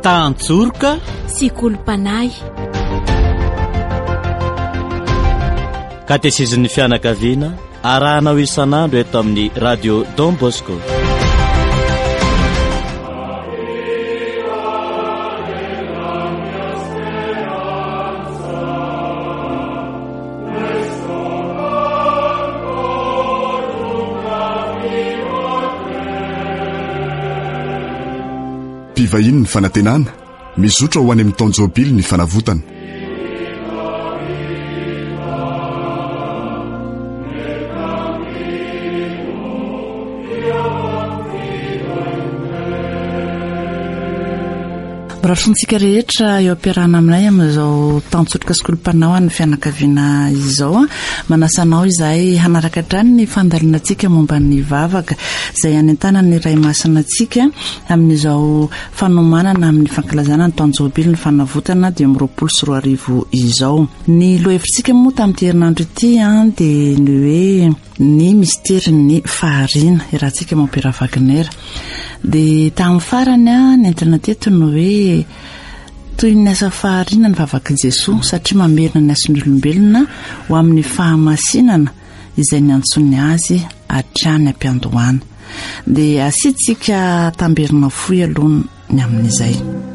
Tantsorika sy kolompanay. Katesezin'ny fianakaviana arahanao isan'andro eto amin'ny radio Don Bosco. Mpivahiny ny fanantenana mizotra ho any amin'ny taonjobily ny fanavotana. Rafontsika rehetra eo ampiarahana aminay amin'izao tantsotrika sy kolompanao amin'ny fianakaviana izao. Manasanao izahay hanaraka hatrany ny fandalinantsika momba ny vavaka izay anentana ny ray masinantsika amin'izao fanomanana amin'ny fankalazana ny taonjobily ny fanavotana dia amin'ny 24 izao. Ny lohevitsika moa tamin'ity herinandro ity dia ny hoe ny misterin'ny faharina irantsika mampira Wagner. Dia tamin'ny farany nentana teto ny hoe toy ny asa faharina ny vavaka Jesoa satria mamerina ny asany olombelona ho amin'ny fahamasinana izay ny antsony azy hatrany ampiandohana. Dia asitsika tamberina foy aloha ny amin'izay.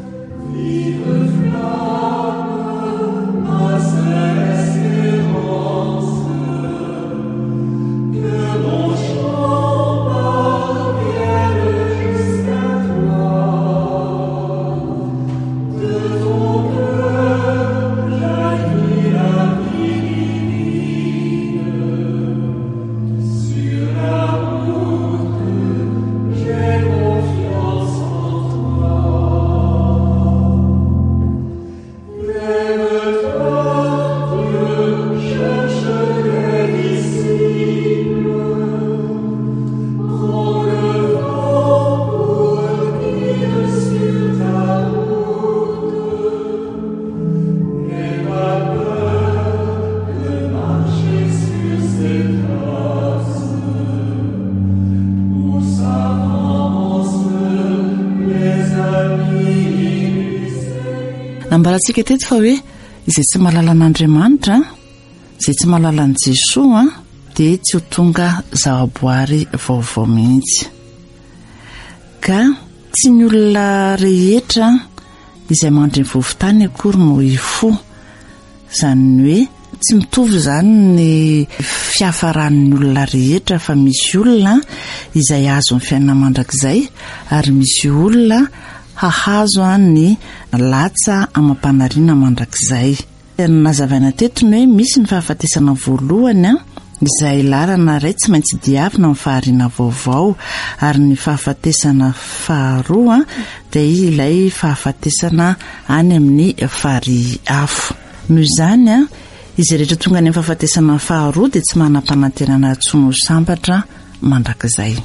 Nambarantsika teto fa hoe izay tsy mahalala an'Andriamanitra, izay tsy mahalala an' Jesoa dia tsy ho tonga zavaboary vaovao mihitsy. Ka tsy ny olona rehetra izay mandry ny vovotany akory no ifo, izany hoe tsy mitovy izany ny fiafaran'ny olona rehetra fa misy olona izay azo ny fiainana mandrakizay ary misy olona hahazo ny latsa amam-panariana mandrakizay. Nazavaina teto ny hoe misy ny fahafatesana voalohany izay lalana ray tsy maintsy diavina amin'ny fahariana vaovao ary ny fahafatesana faharoa dia ilay fahafatesana any amin'ny fahary afo. Noho izany izy rehetra tonga any amin'ny fahafatesana faharoa dia tsy manam-panantenana intsony ho sambatra mandrakizay.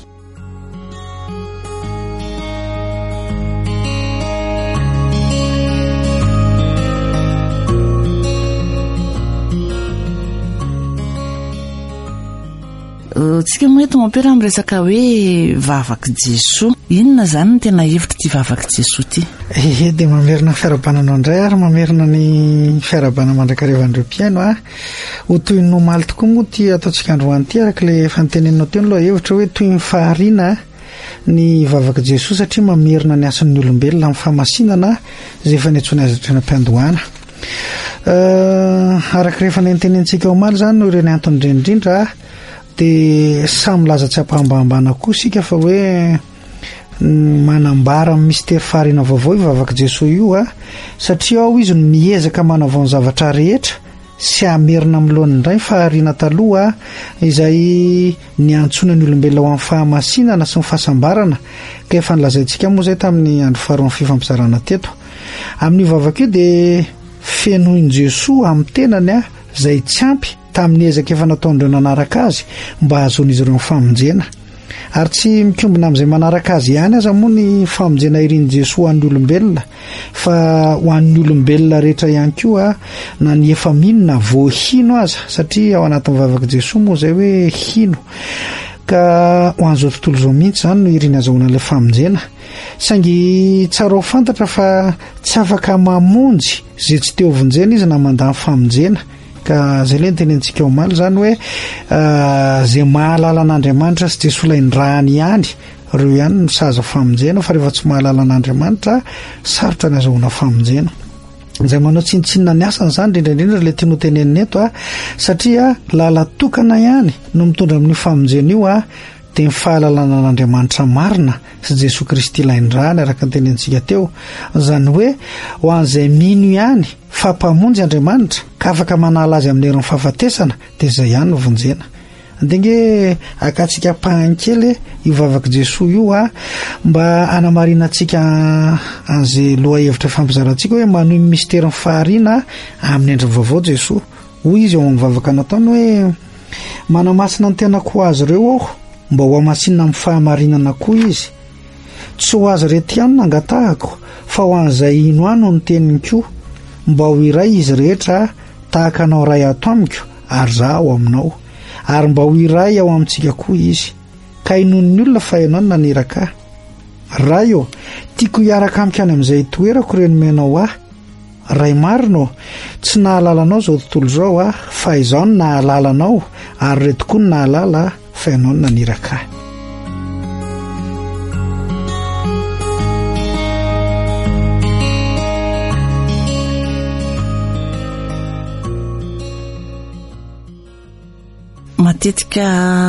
Tsika moeto mampera miresaka hoe vavaky Jesoa. Inona zany ny tena hevitra ty vavaky Jesoa ty? Dia mamerina fiarabananao indray ary mamerina ny fiarabana mandrakarivan'ireo mpiaino ho toy ny nomaly tokoa moa ty ataontsika androany ty araka le fanoteneninao teo aloha hevitra hoe toy ny fahariana ny vavaky Jesoa satria mamerina ny asan'ny olombelona amin'ny fahamasinana izay efa niantsony azy toena am-piandohana. Araka rehefa nentenentsika omaly zany no ireny antony indrindra dia samy laza tsy ampahambahambana koa sika fa hoe manambara amin'ny mistera faharina vaovao io vavaky Jesoa io satria ao izy no miezaka manavao ny zavatra rehetra sy amerina amin'ny lohany indray faharina taloha izay niantsona ny olombelona ho amin'ny fahamasinana sy ny fahasambarana ka efa nilazaintsika moa zay tamin'ny andro faharoa amin'ny fifampizarana teto. Amin'io vavaky io dia fenohin' Jesoa amin'ny tenany izay tsy ampy tamin'ny ezaka efa nataondreo nanaraka azy mba ahazoan'izy ireo ny famonjena. Ary tsy mikombina amin'izay manaraka azy ihany aza moa ny famonjena irin'i Jesoa ho an'ny olombelona fa ho an'ny olombelona rehetra ihany koa na ny efa mino na voahino aza satria ao anatin'ny vavaky Jesoa moa zay hoe hino. ka ho an'izao tontolo izao mihitsy zany no irina azahoana famonjena saingy tsara ho fantatra fa tsy afaka mamonjy zay tsy teo vonjena izy na mandany famonjena ka zay le nytenentsika omaly zany hoe zay mahalala an'Andriamanitra sy Jesosy laindrahany ihany reo ihany no saza famonjena fa rehefa tsy mahalala an'Andriamanitra sarotra ny azahoana famonjena zay manao tsinitsinina ny asany zany indrindra le tiano tenenina eto satria lala tokana ihany no mitondra amin'ny famonjena io dia ny fahalalana an'Andriamanitra marina sy Jesosy Kristy laindrahany araka ny tenentsika teo zany hoe ho an'izay mino ihany fa mpamonjy Andriamanitra ka afaka manala azy amin'ny herin'ny fahafatesana dia izay ihany no vonjena dinge akatsika pahankely io vavaka Jesosy io mba anamarinantsika an'izay loha hevitra fampizarantsika hoe manohy mistera faharina amin'ny endriny vaovao Jesosy hoy izy ao amin'ny vavaka nataony hoe manamasina ny tenako azy ireo aho mba ho amasinina amin'ny fahamarinana koa izy tsy ho azy rety ihany nangatahako fa ho an'izay ino any no teniny koa mba ho iray izy rehetra tahaka anao ray ato amiko ary zaho aminao ary mba ho iray ao amintsika koa izy ka inon'ny olona fa ianao naniraka ray eo tiako hiaraka amiko any amin'izay toerako renomenao ray marino tsy nahalalanao zao tontolo zao fa izao no nahalalanao ary reto koa no nahalala fa ianao no naniraka matetika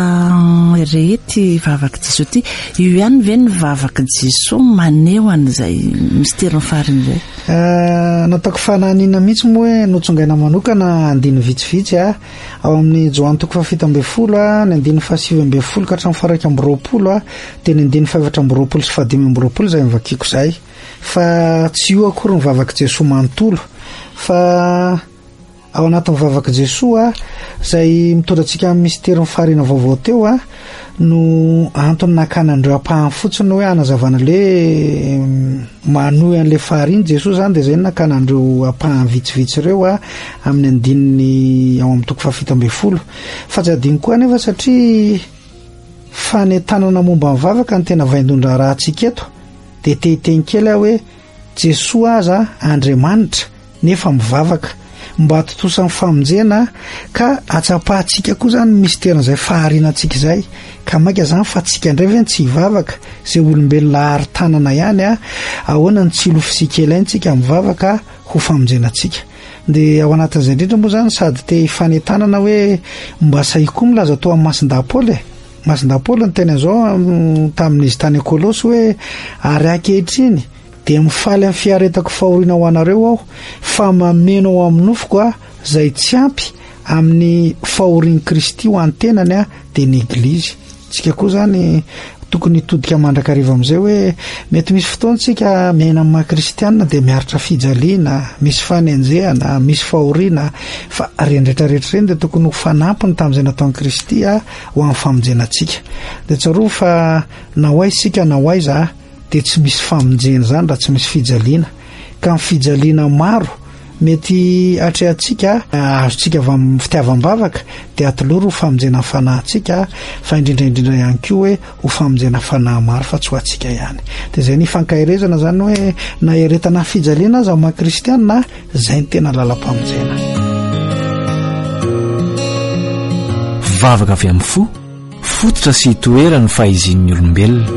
rety vavaka Jesosy ty io ihany ve ny vavaka Jesosy maneho an'izay mistera fariny zay nataoko fanahiniana mihitsy moa hoe notsongaina manokana andiny vitsivitsy ao amin'ny Joany 7:20 ny andiny 7:20 ka hatramin'ny 1:20 dia ny andiny 4:20 sy 5:20 zay mivakiko zay fa tsy io akory ny vavaka Jesosy manontolo fa ao anatin'ny vavaka Jesosy zay mitondra antsika amin'ny mistera farina vaovao teo no antony nakanandreo apahany fotsiny hoe anazavana le manohy an'le fariny Jesosy zany dia zay nakanandreo apahany vitsivitsy ireo amin'ny andininy ao amin'ny 7:20 fa tsy adiny koa nefa satria fanetanana momba ny vavaka ny tena vaindondra raha antsika eto dia tehiteny kely hoe Jesosy aza Andriamanitra nefa mivavaka mba atotosan'ny famonjena ka atsapahantsika koa zany misteran'izay faharinantsika izay ka maika zany fa tsika indray ve tsy hivavaka zay olombelona lahary tanana ihany ahoana ny tsilofisika ilaintsika mivavaka ho famonjenantsika dia ao anatin'izay indrindra moa zany sady te hifanetanana hoe mba sahy koa milaza tao amin'ny Masindapaoly Masindapaoly ny teny zao tamin'izy tany Kolosy hoe ary ankehitriny dia mifaly amin'ny fiaretako fahoriana ho anareo aho fa mameno ao amin'ny nofoko zay tsy ampy amin'ny fahorian'i Kristy ho antenany dia ny Eglizy tsika koa zany tokony hitodika mandrakariva amin'izay hoe mety misy fotoantsika miaina amin'ny maha-kristianina dia miaritra fijaliana misy fanenjehana misy fahoriana fa reny rehetrarehetra reny dia tokony ho fanampiny tamin'izay nataon'i Kristy ho amin'ny famonjenantsika dia tsaroa fa na ho aisika na ho aiza dia tsy misy famonjena zany raha tsy misy fijaliana ka ny fijaliana maro mety atrehantsika azontsika avy amin'ny fitiavam-bavaka dia atoloro ho famonjena fanahintsika fa indrindraindrindra ihany koa hoe ho famonjena fanahy maro fa tsy ho antsika ihany dia zay ny fankahirezana zany hoe na heretana fijaliana aza amin'ny maha-kristianina zay ny tena lalam-pamonjena vavaka avy amin'ny fo fototra sy hitoerany fahizin'ny olombelona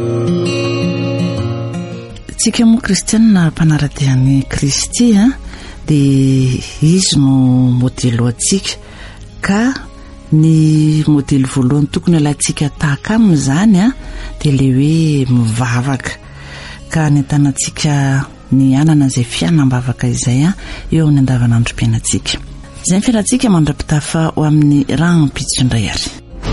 tsika moa kristianina mpanaradian'ny Kristy dia izy no modely antsika ka ny modely voalohany tokony alaintsika tahaka aminy zany dia le hoe mivavaka ka ny entanantsika ny anana izay fiainam-bavaka izay eo amin'ny andavanandrom-piainantsika izay ny fiainantsika mandra-pitafa ho amin'ny rano-pitso indray ary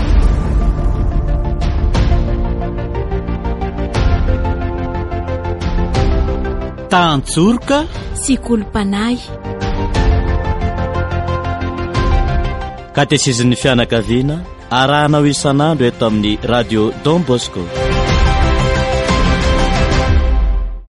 tantsorika sy kolompanay katesezin'ny fianakaviana arahanao isan'andro eto amin'ny radio Don Bosco